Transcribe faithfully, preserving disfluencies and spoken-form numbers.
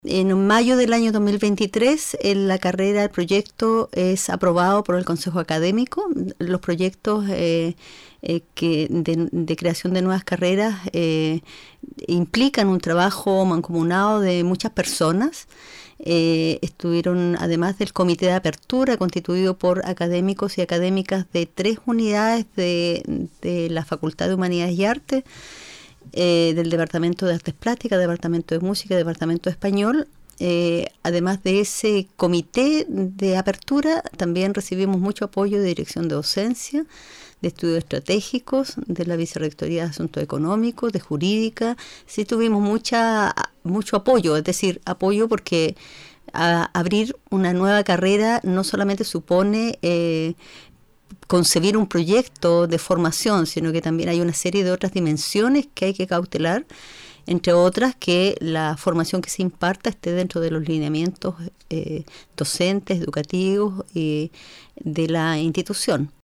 En mayo del año dos mil veintitrés, en la carrera, el proyecto es aprobado por el Consejo Académico. Los proyectos eh, eh, que de, de creación de nuevas carreras eh, implican un trabajo mancomunado de muchas personas. Eh, estuvieron, además del comité de apertura, constituido por académicos y académicas de tres unidades de, de la Facultad de Humanidades y Artes, Eh, del Departamento de Artes Plásticas, Departamento de Música, Departamento de Español. Eh, además de ese comité de apertura, también recibimos mucho apoyo de Dirección de Docencia, de Estudios Estratégicos, de la Vicerrectoría de Asuntos Económicos, de Jurídica. Sí tuvimos mucha, mucho apoyo, es decir, apoyo porque a, abrir una nueva carrera no solamente supone eh, concebir un proyecto de formación, sino que también hay una serie de otras dimensiones que hay que cautelar, entre otras que la formación que se imparta esté dentro de los lineamientos eh, docentes, educativos y de la institución.